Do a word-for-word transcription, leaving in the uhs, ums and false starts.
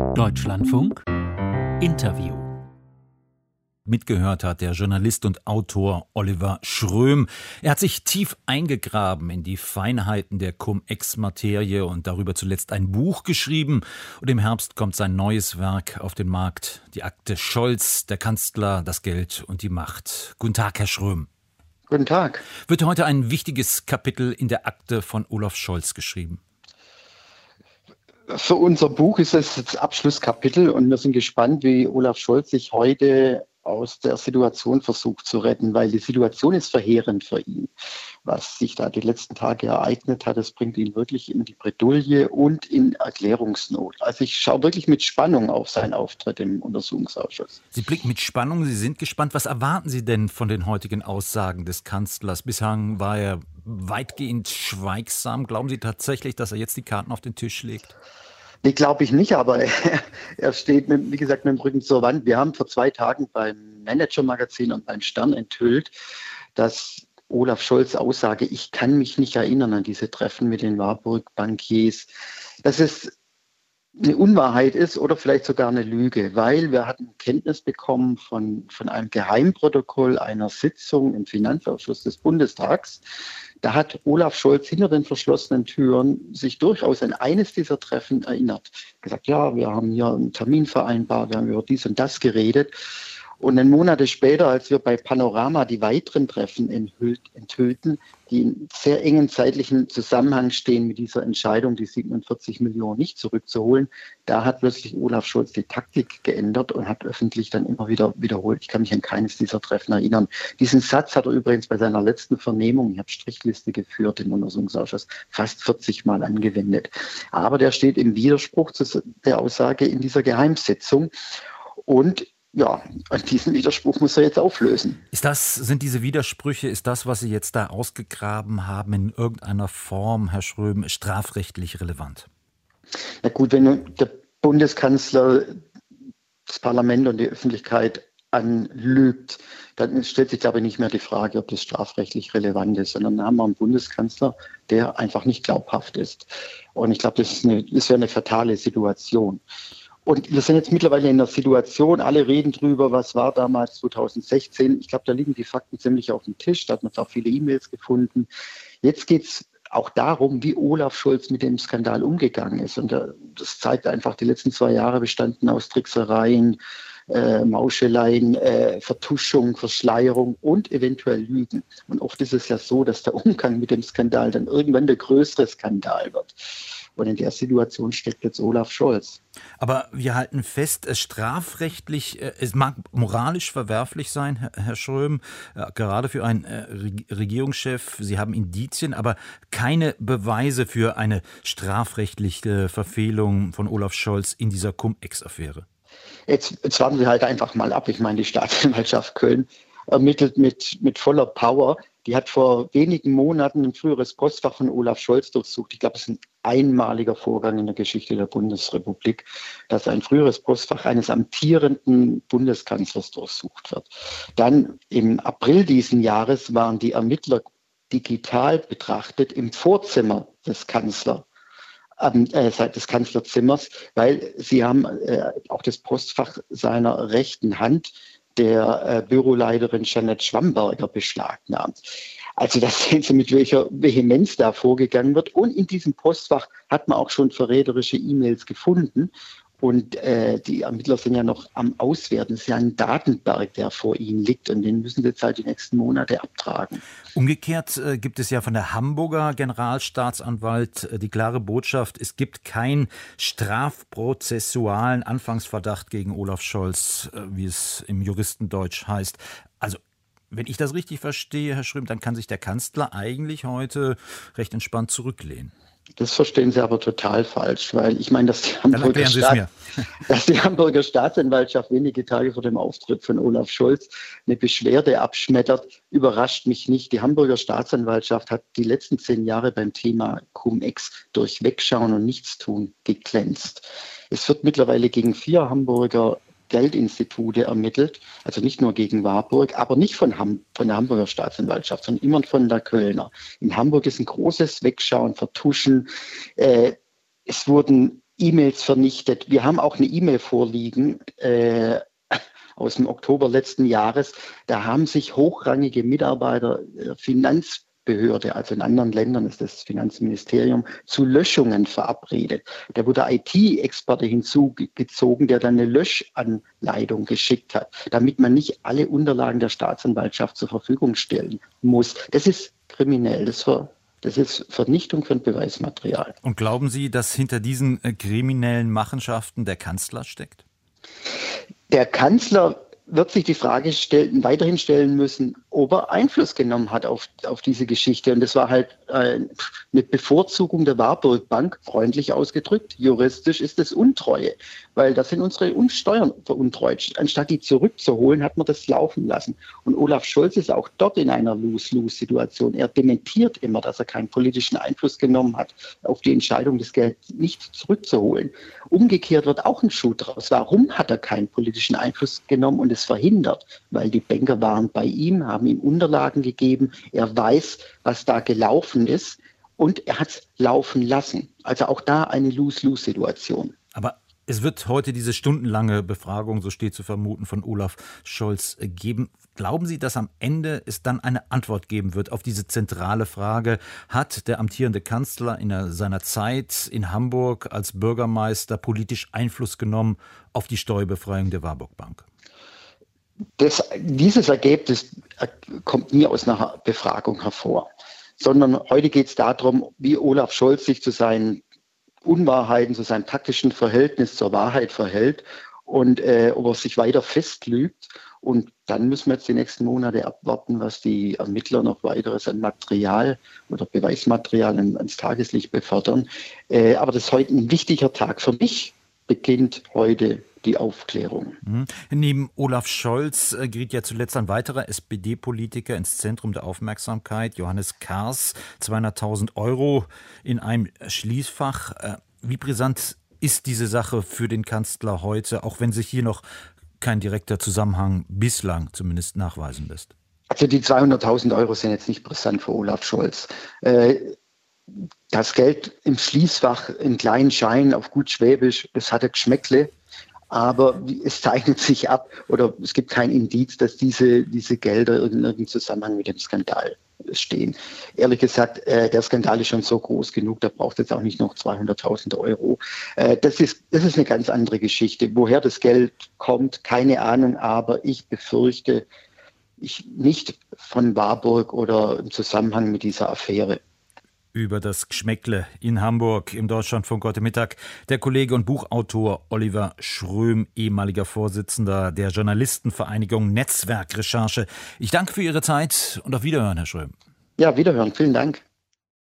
Deutschlandfunk Interview. Mitgehört hat der Journalist und Autor Oliver Schröm. Er hat sich tief eingegraben in die Feinheiten der Cum-Ex-Materie und darüber zuletzt ein Buch geschrieben. Und im Herbst kommt sein neues Werk auf den Markt. Die Akte Scholz, der Kanzler, das Geld und die Macht. Guten Tag, Herr Schröm. Guten Tag. Wird heute ein wichtiges Kapitel in der Akte von Olaf Scholz geschrieben? Für unser Buch ist es das Abschlusskapitel und wir sind gespannt, wie Olaf Scholz sich heute aus der Situation versucht zu retten, weil die Situation ist verheerend für ihn. Was sich da die letzten Tage ereignet hat, das bringt ihn wirklich in die Bredouille und in Erklärungsnot. Also ich schaue wirklich mit Spannung auf seinen Auftritt im Untersuchungsausschuss. Sie blicken mit Spannung, Sie sind gespannt. Was erwarten Sie denn von den heutigen Aussagen des Kanzlers? Bislang war er weitgehend schweigsam. Glauben Sie tatsächlich, dass er jetzt die Karten auf den Tisch legt? Nee, glaube ich nicht, aber er steht, mit, wie gesagt, mit dem Rücken zur Wand. Wir haben vor zwei Tagen beim Manager-Magazin und beim Stern enthüllt, dass Olaf Scholz Aussage, ich kann mich nicht erinnern an diese Treffen mit den Warburg-Bankiers, dass es eine Unwahrheit ist oder vielleicht sogar eine Lüge, weil wir hatten Kenntnis bekommen von, von einem Geheimprotokoll einer Sitzung im Finanzausschuss des Bundestags. Da hat Olaf Scholz hinter den verschlossenen Türen sich durchaus an eines dieser Treffen erinnert. Gesagt, ja, wir haben hier einen Termin vereinbart, wir haben über dies und das geredet. Und dann Monate später, als wir bei Panorama die weiteren Treffen enthüllt, enthüllten, die in sehr engen zeitlichen Zusammenhang stehen mit dieser Entscheidung, die siebenundvierzig Millionen nicht zurückzuholen, da hat plötzlich Olaf Scholz die Taktik geändert und hat öffentlich dann immer wieder wiederholt, ich kann mich an keines dieser Treffen erinnern. Diesen Satz hat er übrigens bei seiner letzten Vernehmung, ich habe Strichliste geführt im Untersuchungsausschuss, fast vierzig Mal angewendet. Aber der steht im Widerspruch zu der Aussage in dieser Geheimsitzung. Und ja, diesen Widerspruch muss er jetzt auflösen. Ist das, sind diese Widersprüche, ist das, was Sie jetzt da ausgegraben haben, in irgendeiner Form, Herr Schröm, strafrechtlich relevant? Na gut, wenn der Bundeskanzler das Parlament und die Öffentlichkeit anlügt, dann stellt sich, glaube ich, nicht mehr die Frage, ob das strafrechtlich relevant ist, sondern dann haben wir einen Bundeskanzler, der einfach nicht glaubhaft ist. Und ich glaube, das ist eine, das wäre eine fatale Situation. Und wir sind jetzt mittlerweile in einer Situation, alle reden drüber, was war damals zweitausendsechzehn. Ich glaube, da liegen die Fakten ziemlich auf dem Tisch, da hat man auch viele E-Mails gefunden. Jetzt geht es auch darum, wie Olaf Scholz mit dem Skandal umgegangen ist. Und das zeigt einfach, die letzten zwei Jahre bestanden aus Tricksereien, äh, Mauscheleien, äh, Vertuschung, Verschleierung und eventuell Lügen. Und oft ist es ja so, dass der Umgang mit dem Skandal dann irgendwann der größere Skandal wird. Und in der Situation steckt jetzt Olaf Scholz. Aber wir halten fest, es strafrechtlich, es mag moralisch verwerflich sein, Herr Schröm, gerade für einen Regierungschef. Sie haben Indizien, aber keine Beweise für eine strafrechtliche Verfehlung von Olaf Scholz in dieser Cum-Ex-Affäre. Jetzt, jetzt warten wir halt einfach mal ab. Ich meine, die Staatsanwaltschaft Köln ermittelt mit, mit voller Power. Die hat vor wenigen Monaten ein früheres Postfach von Olaf Scholz durchsucht. Ich glaube, es ist ein einmaliger Vorgang in der Geschichte der Bundesrepublik, dass ein früheres Postfach eines amtierenden Bundeskanzlers durchsucht wird. Dann im April diesen Jahres waren die Ermittler digital betrachtet im Vorzimmer des Kanzlers. Äh, des Kanzlerzimmers, weil sie haben äh, auch das Postfach seiner rechten Hand der äh, Büroleiterin Jeanette Schwamberger beschlagnahmt. Also das sehen Sie, mit welcher Vehemenz da vorgegangen wird. Und in diesem Postfach hat man auch schon verräterische E-Mails gefunden. Und äh, die Ermittler sind ja noch am Auswerten. Es ist ja ein Datenberg, der vor ihnen liegt. Und den müssen sie jetzt halt die nächsten Monate abtragen. Umgekehrt äh, gibt es ja von der Hamburger Generalstaatsanwalt äh, die klare Botschaft, es gibt keinen strafprozessualen Anfangsverdacht gegen Olaf Scholz, äh, wie es im Juristendeutsch heißt. Also wenn ich das richtig verstehe, Herr Schröm, dann kann sich der Kanzler eigentlich heute recht entspannt zurücklehnen. Das verstehen Sie aber total falsch, weil ich meine, dass die Hamburger, Staat, dass die Hamburger Staatsanwaltschaft wenige Tage vor dem Auftritt von Olaf Scholz eine Beschwerde abschmettert, überrascht mich nicht. Die Hamburger Staatsanwaltschaft hat die letzten zehn Jahre beim Thema Cum-Ex durch Wegschauen und Nichtstun geglänzt. Es wird mittlerweile gegen vier Hamburger Geldinstitute ermittelt, also nicht nur gegen Warburg, aber nicht von, Ham- von der Hamburger Staatsanwaltschaft, sondern immer von der Kölner. In Hamburg ist ein großes Wegschauen, Vertuschen. Äh, es wurden E-Mails vernichtet. Wir haben auch eine E-Mail vorliegen äh, aus dem Oktober letzten Jahres. Da haben sich hochrangige Mitarbeiter der Finanzbehörde, also in anderen Ländern ist das Finanzministerium, zu Löschungen verabredet. Da wurde I T-Experte hinzugezogen, der dann eine Löschanleitung geschickt hat, damit man nicht alle Unterlagen der Staatsanwaltschaft zur Verfügung stellen muss. Das ist kriminell, das war Das ist Vernichtung von Beweismaterial. Und glauben Sie, dass hinter diesen äh, kriminellen Machenschaften der Kanzler steckt? Der Kanzler wird sich die Frage stellen, weiterhin stellen müssen, ob er Einfluss genommen hat auf, auf diese Geschichte. Und das war halt äh, eine Bevorzugung der Warburg Bank, freundlich ausgedrückt. Juristisch ist es Untreue, weil das sind unsere Steuern veruntreut. Anstatt die zurückzuholen, hat man das laufen lassen. Und Olaf Scholz ist auch dort in einer Lose-Lose-Situation. Er dementiert immer, dass er keinen politischen Einfluss genommen hat auf die Entscheidung, das Geld nicht zurückzuholen. Umgekehrt wird auch ein Schuh draus. Warum hat er keinen politischen Einfluss genommen und es verhindert? Weil die Banker waren bei ihm, haben ihm Unterlagen gegeben. Er weiß, was da gelaufen ist und er hat es laufen lassen. Also auch da eine Lose-Lose-Situation. Aber es wird heute diese stundenlange Befragung, so steht zu vermuten, von Olaf Scholz geben. Glauben Sie, dass am Ende es dann eine Antwort geben wird auf diese zentrale Frage? Hat der amtierende Kanzler in seiner Zeit in Hamburg als Bürgermeister politisch Einfluss genommen auf die Steuerbefreiung der Warburg Bank? Das, dieses Ergebnis kommt nie aus einer Befragung hervor, sondern heute geht es darum, wie Olaf Scholz sich zu seinen Unwahrheiten, zu seinem taktischen Verhältnis zur Wahrheit verhält und äh, ob er sich weiter festlügt. Und dann müssen wir jetzt die nächsten Monate abwarten, was die Ermittler noch weiteres an Material oder Beweismaterial ans Tageslicht befördern. Äh, aber das ist heute ein wichtiger Tag. Für mich beginnt heute die Aufklärung. Mhm. Neben Olaf Scholz äh, geriet ja zuletzt ein weiterer S P D-Politiker ins Zentrum der Aufmerksamkeit, Johannes Kahrs, zweihunderttausend Euro in einem Schließfach. Äh, wie brisant ist diese Sache für den Kanzler heute, auch wenn sich hier noch kein direkter Zusammenhang bislang zumindest nachweisen lässt? Also die zweihunderttausend Euro sind jetzt nicht brisant für Olaf Scholz. Äh, das Geld im Schließfach in kleinen Scheinen auf gut Schwäbisch, das hatte Geschmäckle. Aber es zeichnet sich ab oder es gibt kein Indiz, dass diese, diese Gelder in irgendeinem Zusammenhang mit dem Skandal stehen. Ehrlich gesagt, äh, der Skandal ist schon so groß genug, da braucht es jetzt auch nicht noch zweihunderttausend Euro. Äh, das ist, das ist eine ganz andere Geschichte. Woher das Geld kommt, keine Ahnung, aber ich befürchte ich nicht von Warburg oder im Zusammenhang mit dieser Affäre. Über das Geschmäckle in Hamburg im Deutschlandfunk heute Mittag der Kollege und Buchautor Oliver Schröm, ehemaliger Vorsitzender der Journalistenvereinigung Netzwerk Recherche. Ich danke für Ihre Zeit und auf Wiederhören, Herr Schröm. Ja, Wiederhören. Vielen Dank.